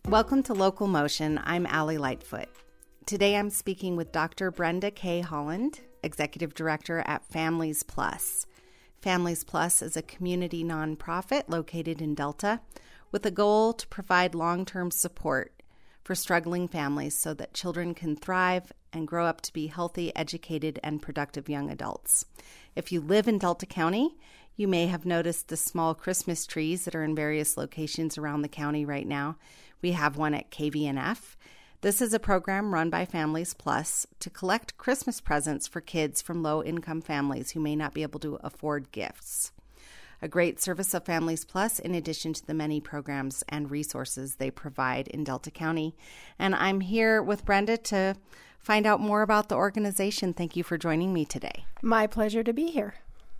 Welcome to Local Motion. I'm Allie Lightfoot. Today I'm speaking with Dr. Brenda K. Holland, Executive Director at Families Plus. Families Plus is a community nonprofit located in Delta with a goal to provide long-term support for struggling families so that children can thrive and grow up to be healthy, educated, and productive young adults. If you live in Delta County, you may have noticed the small Christmas trees that are in various locations around the county right now. We have one at KVNF. This is a program run by Families Plus to collect Christmas presents for kids from low-income families who may not be able to afford gifts. A great service of Families Plus, in addition to the many programs and resources they provide in Delta County. And I'm here with Brenda to find out more about the organization. Thank you for joining me today. My pleasure to be here.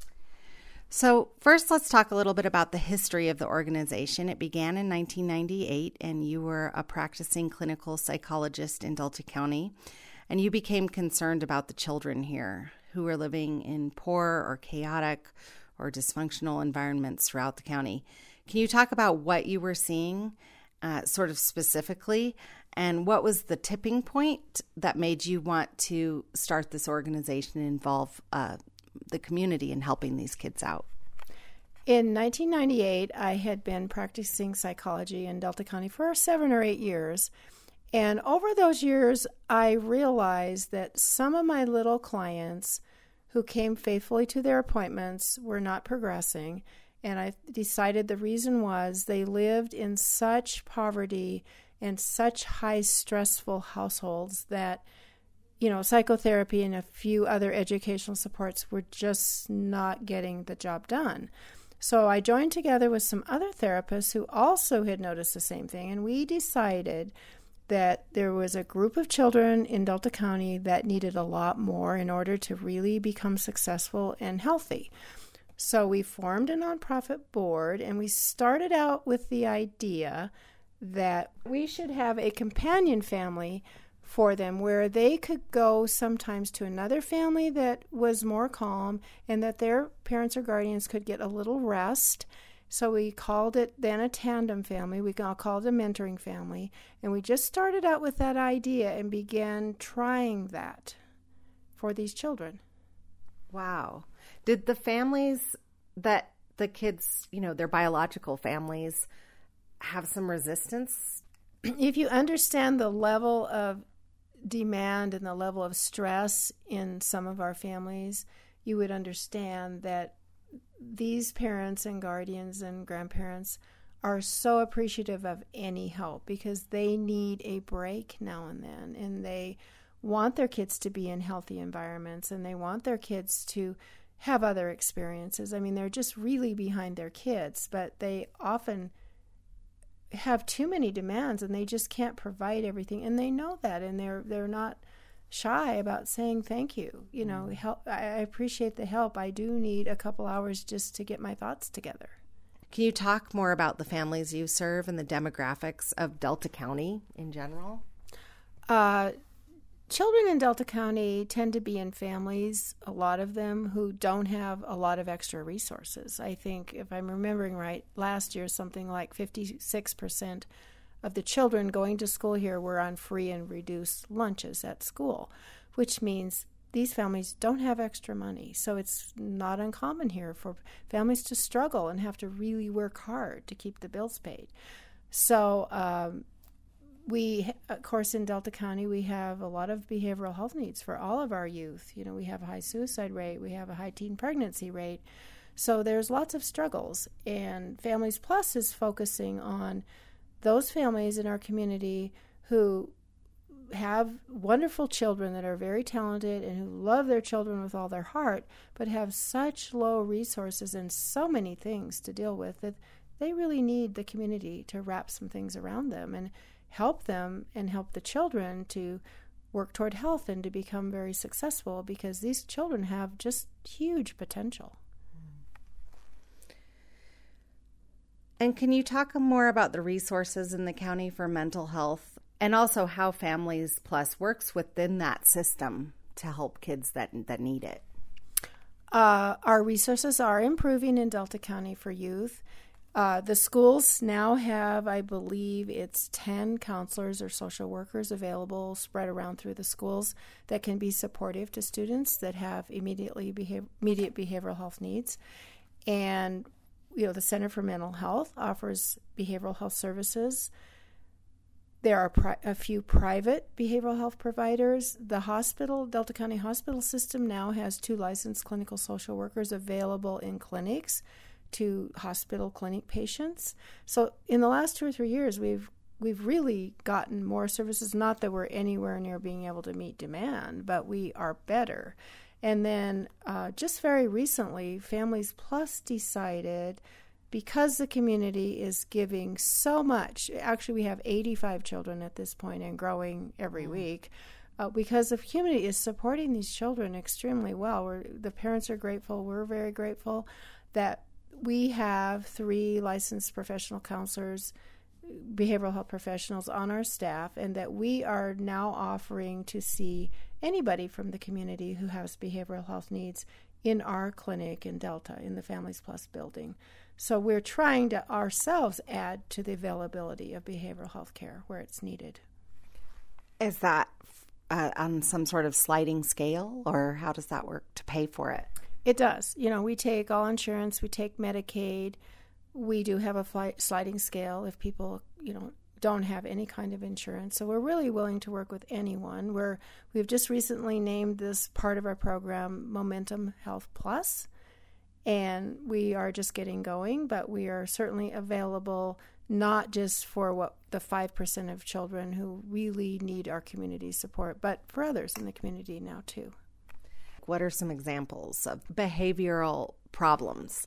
So first, let's talk a little bit about the history of the organization. It began in 1998, and you were a practicing clinical psychologist in Delta County, and you became concerned about the children here who were living in poor or chaotic or dysfunctional environments throughout the county. Can you talk about what you were seeing sort of specifically, and what was the tipping point that made you want to start this organization and involve the community in helping these kids out? In 1998, I had been practicing psychology in Delta County for 7 or 8 years. And over those years, I realized that some of my little clients who came faithfully to their appointments were not progressing. And I decided the reason was they lived in such poverty and such high stressful households that psychotherapy and a few other educational supports were just not getting the job done. So I joined together with some other therapists who also had noticed the same thing, and we decided that there was a group of children in Delta County that needed a lot more in order to really become successful and healthy. So we formed a nonprofit board, and we started out with the idea that we should have a companion family for them where they could go sometimes to another family that was more calm and that their parents or guardians could get a little rest. So we called it then a tandem family. We called it a mentoring family. And we just started out with that idea and began trying that for these children. Wow. Did the families that the kids, their biological families, have some resistance? If you understand the level of demand and the level of stress in some of our families, you would understand that these parents and guardians and grandparents are so appreciative of any help because they need a break now and then, and they want their kids to be in healthy environments, and they want their kids to have other experiences. I mean, they're just really behind their kids, but they often have too many demands and they just can't provide everything, and they know that, and they're not shy about saying thank you. Help, I appreciate the help. I do need a couple hours just to get my thoughts together. Can you talk more about the families you serve and the demographics of Delta County in general? Children in Delta County tend to be in families, a lot of them, who don't have a lot of extra resources. I think, if I'm remembering right, last year something like 56% of the children going to school here were on free and reduced lunches at school, which means these families don't have extra money. So it's not uncommon here for families to struggle and have to really work hard to keep the bills paid. So we, of course, in Delta County, we have a lot of behavioral health needs for all of our youth. We have a high suicide rate. We have a high teen pregnancy rate. So there's lots of struggles. And Families Plus is focusing on those families in our community who have wonderful children that are very talented and who love their children with all their heart, but have such low resources and so many things to deal with that they really need the community to wrap some things around them and help them and help the children to work toward health and to become very successful, because these children have just huge potential. And can you talk more about the resources in the county for mental health, and also how Families Plus works within that system to help kids that need it? Our resources are improving in Delta County for youth. The schools now have, I believe, it's 10 counselors or social workers available spread around through the schools that can be supportive to students that have immediate behavioral health needs. And, the Center for Mental Health offers behavioral health services. There are a few private behavioral health providers. The hospital, Delta County Hospital System, now has 2 licensed clinical social workers available in clinics to hospital clinic patients. So in the last 2 or 3 years, we've really gotten more services. Not that we're anywhere near being able to meet demand, but we are better. And then just very recently, Families Plus decided, because the community is giving so much, actually we have 85 children at this point and growing every week, because the community is supporting these children extremely well. The parents are grateful. We're very grateful that we have 3 licensed professional counselors, behavioral health professionals on our staff, and that we are now offering to see anybody from the community who has behavioral health needs in our clinic in Delta, in the Families Plus building. So we're trying to ourselves add to the availability of behavioral health care where it's needed. Is that on some sort of sliding scale, or how does that work to pay for it? It does. We take all insurance, we take Medicaid. We do have a sliding scale if people, don't have any kind of insurance. So we're really willing to work with anyone. We've just recently named this part of our program Momentum Health Plus, and we are just getting going, but we are certainly available not just for what the 5% of children who really need our community support, but for others in the community now too. What are some examples of behavioral problems?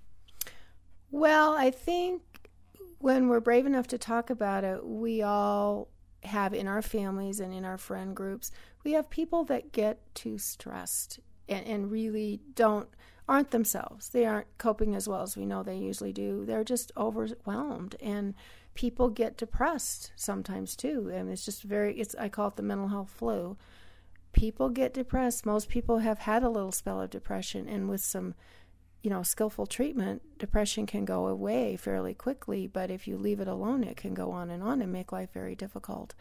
Well, I think when we're brave enough to talk about it, we all have in our families and in our friend groups, we have people that get too stressed and really aren't themselves. They aren't coping as well as we know they usually do. They're just overwhelmed, and people get depressed sometimes too. And it's just I call it the mental health flu. People get depressed. Most people have had a little spell of depression, and with some, skillful treatment, depression can go away fairly quickly. But if you leave it alone, it can go on and make life very difficult.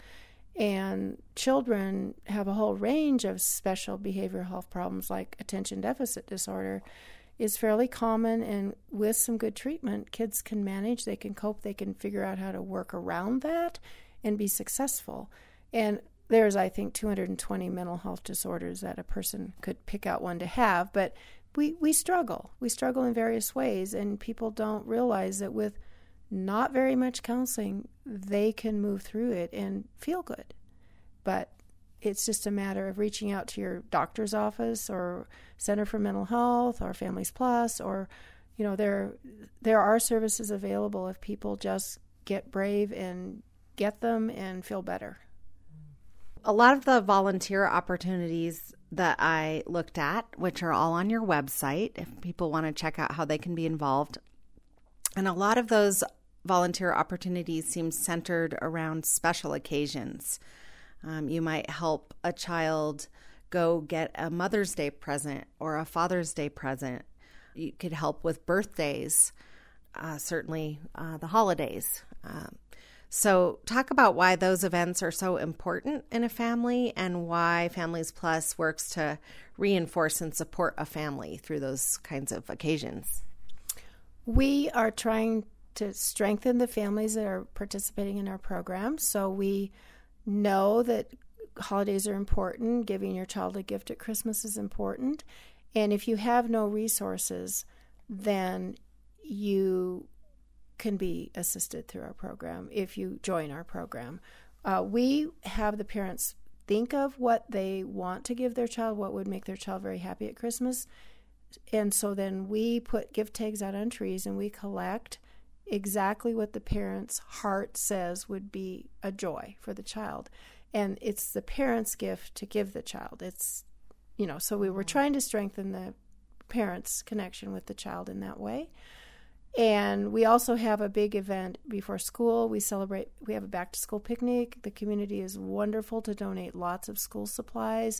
And children have a whole range of special behavioral health problems, like attention deficit disorder is fairly common, and with some good treatment, kids can manage, they can cope, they can figure out how to work around that and be successful. And there's, I think, 220 mental health disorders that a person could pick out one to have, but we struggle. We struggle in various ways, and people don't realize that with not very much counseling, they can move through it and feel good. But it's just a matter of reaching out to your doctor's office or Center for Mental Health or Families Plus, or, there are services available if people just get brave and get them and feel better. A lot of the volunteer opportunities that I looked at, which are all on your website, if people want to check out how they can be involved, and a lot of those volunteer opportunities seem centered around special occasions. You might help a child go get a Mother's Day present or a Father's Day present. You could help with birthdays, certainly the holidays. So talk about why those events are so important in a family and why Families Plus works to reinforce and support a family through those kinds of occasions. We are trying to strengthen the families that are participating in our program. So we know that holidays are important. Giving your child a gift at Christmas is important. And if you have no resources, then you can be assisted through our program if you join our program. We have the parents think of what they want to give their child, what would make their child very happy at Christmas. And so then we put gift tags out on trees and we collect exactly what the parent's heart says would be a joy for the child. And it's the parent's gift to give the child. It's, so we were trying to strengthen the parent's connection with the child in that way. And we also have a big event before school. We have a back-to-school picnic. The community is wonderful to donate lots of school supplies.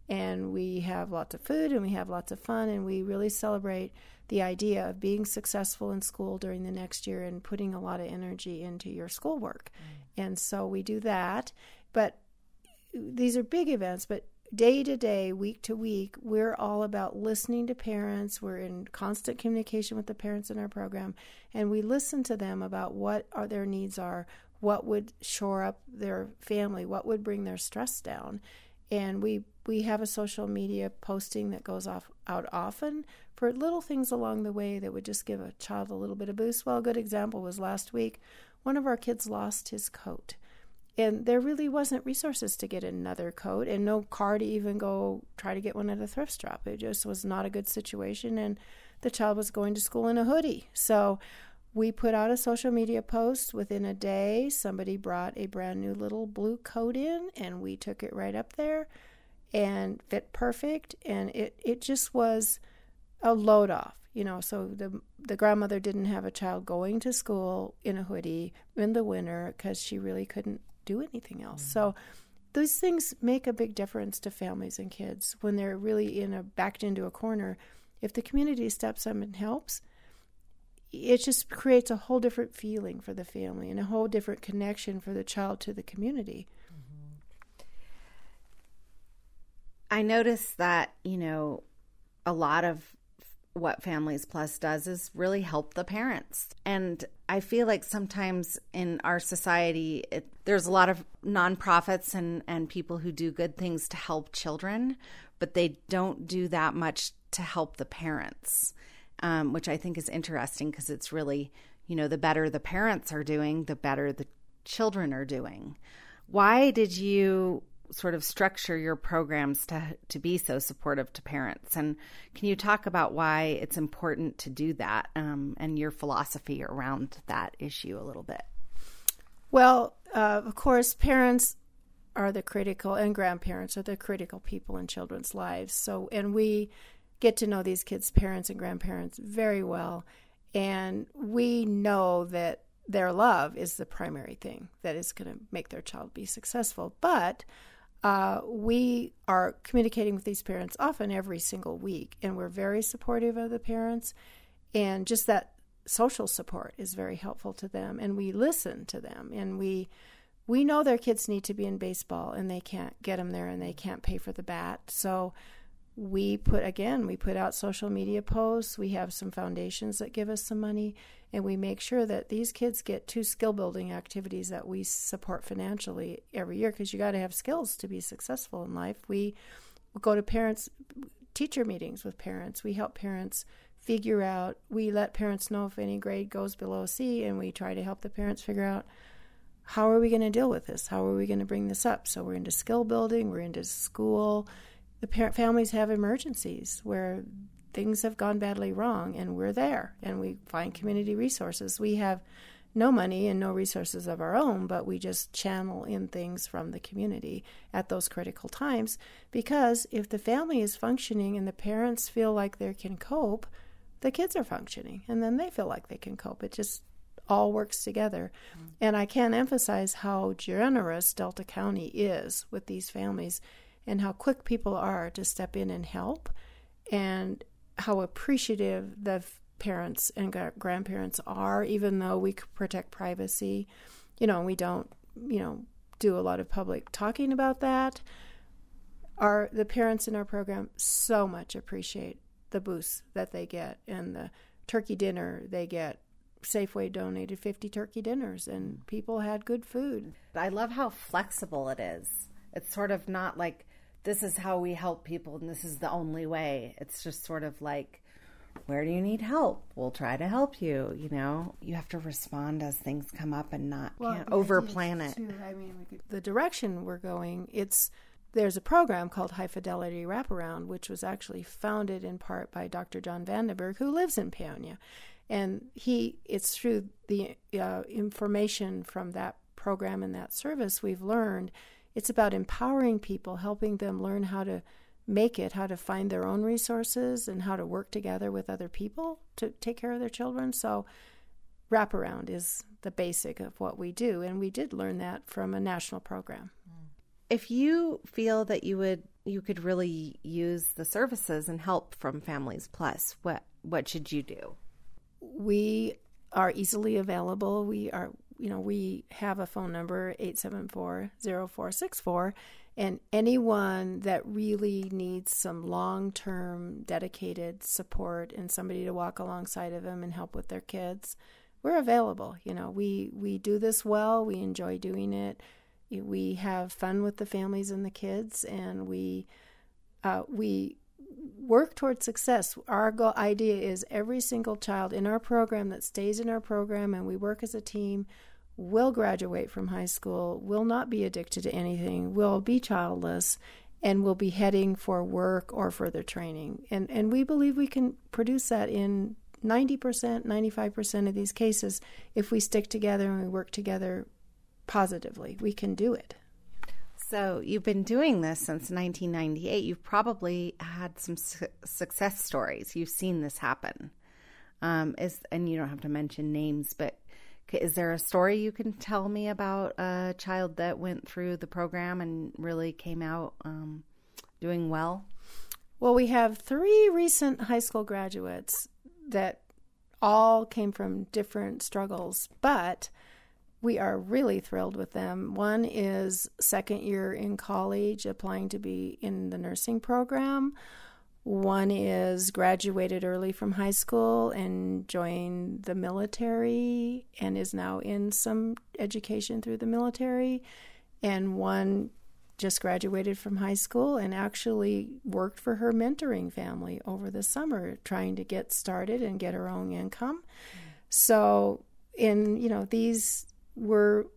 And we have lots of food and we have lots of fun, and we really celebrate the idea of being successful in school during the next year and putting a lot of energy into your schoolwork. And so we do that. But these are big events, but day to day, week to week, we're all about listening to parents. We're in constant communication with the parents in our program, and we listen to them about what their needs are, what would shore up their family, what would bring their stress down. And we have a social media posting that goes out often for little things along the way that would just give a child a little bit of boost. Well, a good example was last week, one of our kids lost his coat. And there really wasn't resources to get another coat and no car to even go try to get one at a thrift shop. It just was not a good situation, and the child was going to school in a hoodie. So we put out a social media post. Within a day, somebody brought a brand new little blue coat in, and we took it right up there and fit perfect. And it just was a load off, so the grandmother didn't have a child going to school in a hoodie in the winter because she really couldn't do anything else. So those things make a big difference to families and kids when they're really backed into a corner. If the community steps up and helps, it just creates a whole different feeling for the family and a whole different connection for the child to the community. I noticed that, a lot of what Families Plus does is really help the parents. And I feel like sometimes in our society, there's a lot of nonprofits and people who do good things to help children, but they don't do that much to help the parents, which I think is interesting because it's really, the better the parents are doing, the better the children are doing. Why did you sort of structure your programs to be so supportive to parents? And can you talk about why it's important to do that and your philosophy around that issue a little bit? Well, of course, parents are the critical, and grandparents are the critical people in children's lives. So, and we get to know these kids' parents and grandparents very well, and we know that their love is the primary thing that is going to make their child be successful. But we are communicating with these parents often every single week, and we're very supportive of the parents, and just that social support is very helpful to them, and we listen to them, and we know their kids need to be in baseball, and they can't get them there, and they can't pay for the bat. So we put out social media posts. We have some foundations that give us some money, and we make sure that these kids get 2 skill-building activities that we support financially every year, because you got to have skills to be successful in life. We go to teacher meetings with parents. We help parents figure out, we let parents know if any grade goes below C, and we try to help the parents figure out, how are we going to deal with this? How are we going to bring this up? So we're into skill building, we're into school. The families have emergencies where things have gone badly wrong, and we're there, and we find community resources. We have no money and no resources of our own, but we just channel in things from the community at those critical times, because if the family is functioning and the parents feel like they can cope, the kids are functioning, and then they feel like they can cope. It just all works together. And I can't emphasize how generous Delta County is with these families, and how quick people are to step in and help, and how appreciative the parents and grandparents are, even though we protect privacy. We don't, do a lot of public talking about that. The parents in our program so much appreciate the boosts that they get, and the turkey dinner they get. Safeway donated 50 turkey dinners, and people had good food. I love how flexible it is. It's sort of not like, this is how we help people and this is the only way. It's just sort of like, where do you need help? We'll try to help you. You have to respond as things come up and can't over-plan it. The direction we're going, there's a program called High Fidelity Wraparound, which was actually founded in part by Dr. John Vandenberg, who lives in Peonia. And it's through the information from that program and that service we've learned. It's about empowering people, helping them learn how to make it, how to find their own resources, and how to work together with other people to take care of their children. So wraparound is the basic of what we do, and we did learn that from a national program. if you feel that you could really use the services and help from Families Plus, what should you do? We are easily available. We have a phone number, 874-0464, and anyone that really needs some long-term dedicated support and somebody to walk alongside of them and help with their kids, we're available. We do this well. We enjoy doing it. We have fun with the families and the kids, and we work towards success. Our idea is every single child in our program that stays in our program, and we work as a team, will graduate from high school, will not be addicted to anything, will be childless, and will be heading for work or further training. And we believe we can produce that in 90%, 95% of these cases. If we stick together and we work together positively, we can do it. So you've been doing this since 1998. You've probably had some success stories. You've seen this happen. And you don't have to mention names, but is there a story you can tell me about a child that went through the program and really came out doing well? Well, we have 3 recent high school graduates that all came from different struggles, but we are really thrilled with them. One is second year in college, applying to be in the nursing program. One is graduated early from high school and joined the military and is now in some education through the military. And one just graduated from high school and actually worked for her mentoring family over the summer, trying to get started and get her own income. So these were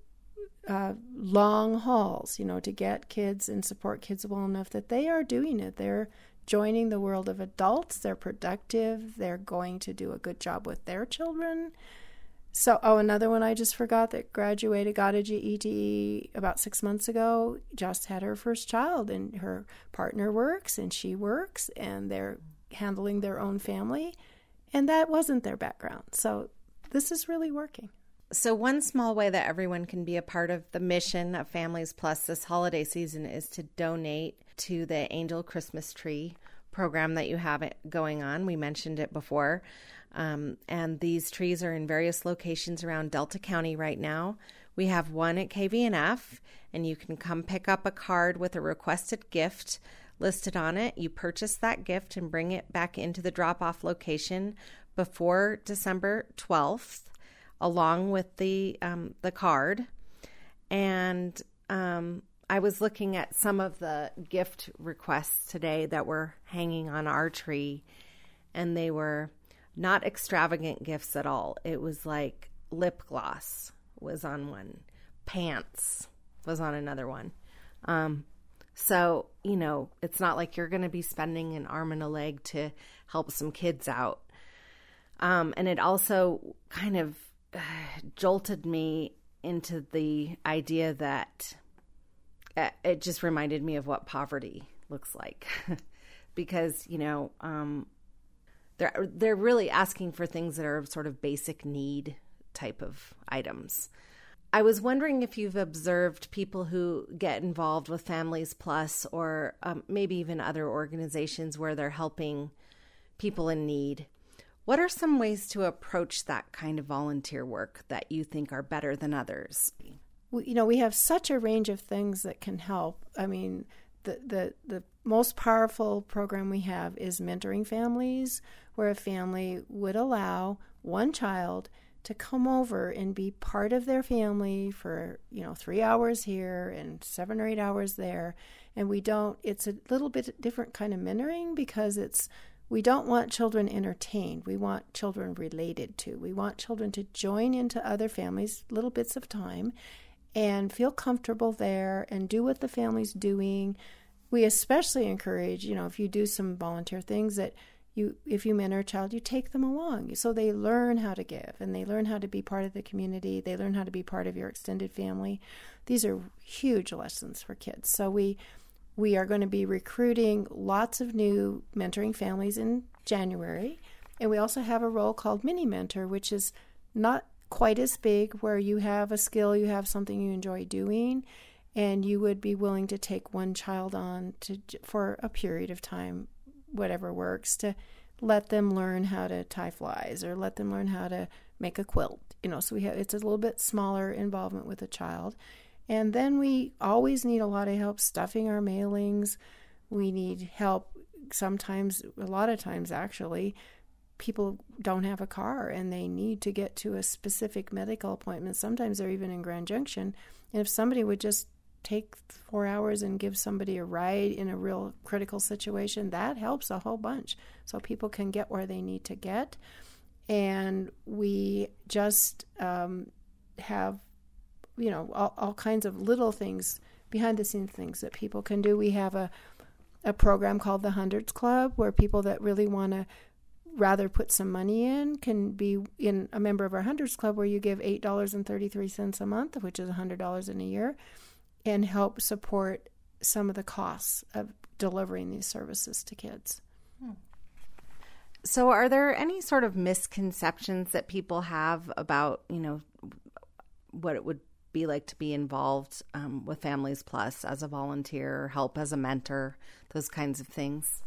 long hauls, to get kids and support kids well enough that they are doing it. They're joining the world of adults. They're productive. They're going to do a good job with their children. So, another one I just forgot that graduated, got a GED about 6 months ago, just had her first child, and her partner works and she works, and they're handling their own family, and that wasn't their background. So this is really working. So one small way that everyone can be a part of the mission of Families Plus this holiday season is to donate to the Angel Christmas Tree program that you have going on. We mentioned it before. And these trees are in various locations around Delta County right now. We have one at KVNF, and you can come pick up a card with a requested gift listed on it. You purchase that gift and bring it back into the drop-off location before December 12th, along with the card. And I was looking at some of the gift requests today that were hanging on our tree, and they were not extravagant gifts at all. It was like lip gloss was on one. Pants was on another one. So, it's not like you're going to be spending an arm and a leg to help some kids out. And it also kind of jolted me into the idea that it just reminded me of what poverty looks like. Because, they're really asking for things that are sort of basic need type of items. I was wondering if you've observed people who get involved with Families Plus or maybe even other organizations where they're helping people in need. What are some ways to approach that kind of volunteer work that you think are better than others? We have such a range of things that can help. I mean, the most powerful program we have is mentoring families, where a family would allow one child to come over and be part of their family for 3 hours here and 7 or 8 hours there. And it's a little bit different kind of mentoring, because we don't want children entertained. We want children related to. We want children to join into other families little bits of time and feel comfortable there and do what the family's doing. We especially encourage, if you do some volunteer things, that if you mentor a child, you take them along so they learn how to give and they learn how to be part of the community. They learn how to be part of your extended family. These are huge lessons for kids. So we are going to be recruiting lots of new mentoring families in January. And we also have a role called Mini Mentor, which is not quite as big, where you have a skill, you have something you enjoy doing, and you would be willing to take one child on for a period of time, whatever works, to let them learn how to tie flies or let them learn how to make a quilt. So it's a little bit smaller involvement with a child. And then we always need a lot of help stuffing our mailings. We need help sometimes, a lot of times actually, people don't have a car and they need to get to a specific medical appointment. Sometimes they're even in Grand Junction. And if somebody would just take 4 hours and give somebody a ride in a real critical situation, that helps a whole bunch. So people can get where they need to get. And we just have, all kinds of little things, behind the scenes things that people can do. We have a program called the Hundreds Club, where people that really want to rather put some money in can be in a member of our Hundreds Club, where you give $8.33 a month, which is $100 in a year, and help support some of the costs of delivering these services to kids. So are there any sort of misconceptions that people have about, what it would be like to be involved with Families Plus as a volunteer, help as a mentor, those kinds of things?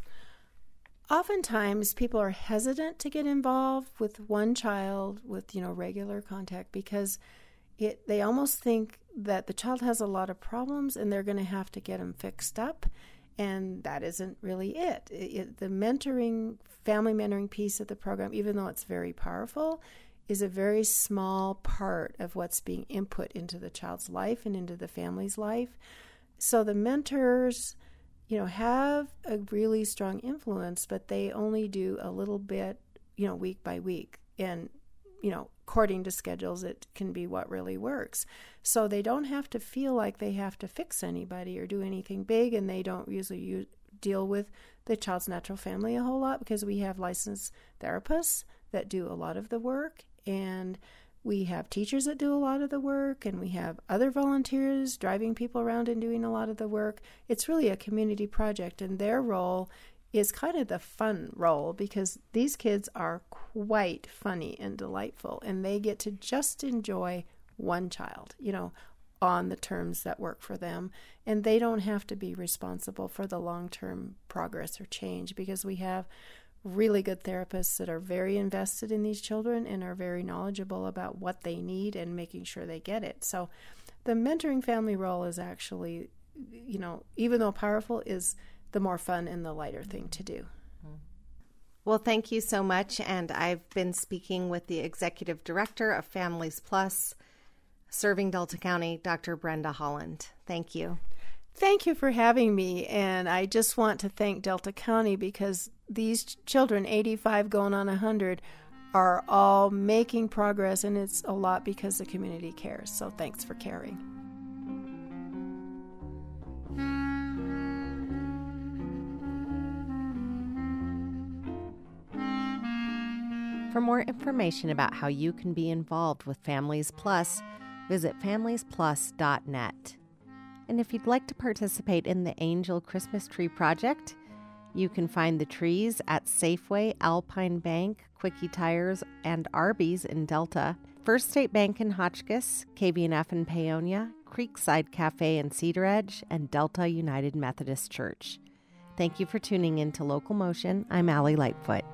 Oftentimes, people are hesitant to get involved with one child with, regular contact because they almost think that the child has a lot of problems and they're going to have to get them fixed up. And that isn't really it. The family mentoring piece of the program, even though it's very powerful, is a very small part of what's being input into the child's life and into the family's life. So the mentors, have a really strong influence, but they only do a little bit, week by week. And, according to schedules, it can be what really works. So they don't have to feel like they have to fix anybody or do anything big, and they don't usually deal with the child's natural family a whole lot because we have licensed therapists that do a lot of the work, and we have teachers that do a lot of the work, and we have other volunteers driving people around and doing a lot of the work. It's really a community project, and their role is kind of the fun role because these kids are quite funny and delightful, and they get to just enjoy one child, on the terms that work for them. And they don't have to be responsible for the long-term progress or change because we have really good therapists that are very invested in these children and are very knowledgeable about what they need and making sure they get it. So the mentoring family role is actually, even though powerful, is the more fun and the lighter thing to do. Well, thank you so much. And I've been speaking with the Executive Director of Families Plus, serving Delta County, Dr. Brenda Holland. Thank you. Thank you for having me. And I just want to thank Delta County because these children, 85 going on 100, are all making progress. And it's a lot because the community cares. So thanks for caring. For more information about how you can be involved with Families Plus, visit familiesplus.net. And if you'd like to participate in the Angel Christmas Tree Project, you can find the trees at Safeway, Alpine Bank, Quickie Tires, and Arby's in Delta, First State Bank in Hotchkiss, KVNF in Paonia, Creekside Cafe in Cedar Edge, and Delta United Methodist Church. Thank you for tuning in to Local Motion. I'm Allie Lightfoot.